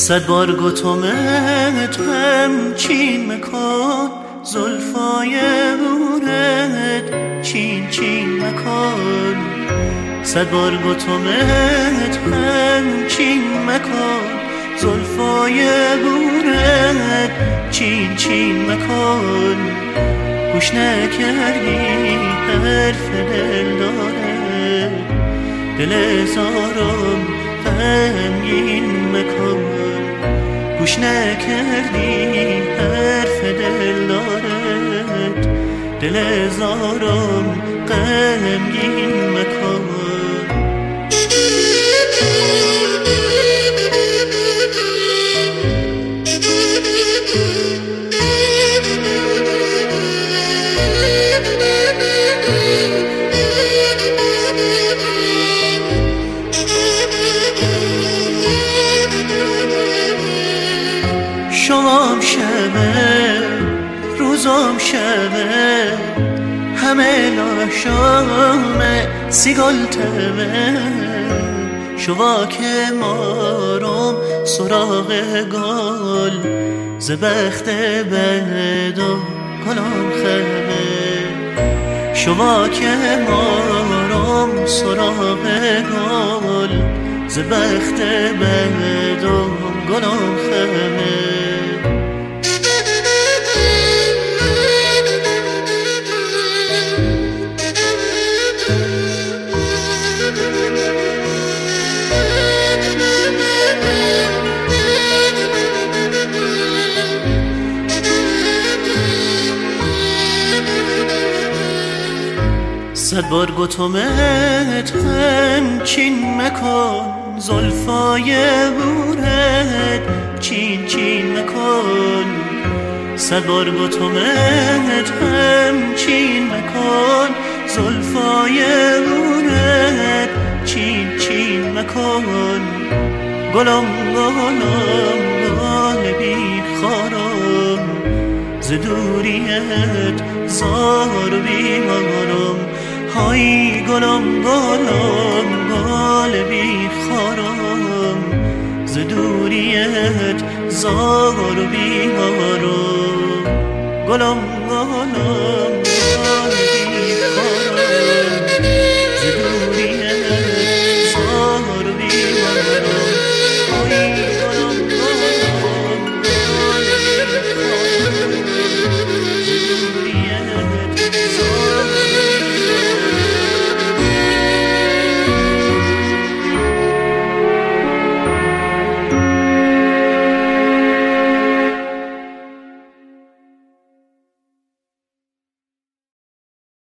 صد بار گتمت همچین مکن، زلفای بورت چین چین مکن. صد بار گتمت همچین مکن، زلفای بورت چین چین مکن. گوش نکردی حرف دل داره، دل زارم غمگین مکن. گوش نکردی حرف دل دارد، دل زارم غمگین مکن. شمام شبه روزم شبه، همه لاشامه سیگل تبه. شوا که مارم سراغ گل، زبخت بد و گلم خبه. شوا که مارم سراغ گل، زبخت بد و گلم خبه. صد بار گتمت همچین مکن، زلفای بورت چین چین مکن. صد بار گتمت همچین مکن، زلفای بورت چین چین مکن. گلم گلم گل بیخارم، ز دوریت زار و بیمارم. های گلم گلم گل بیخارم، ز دوریت زار و بیمارم. گلم گلم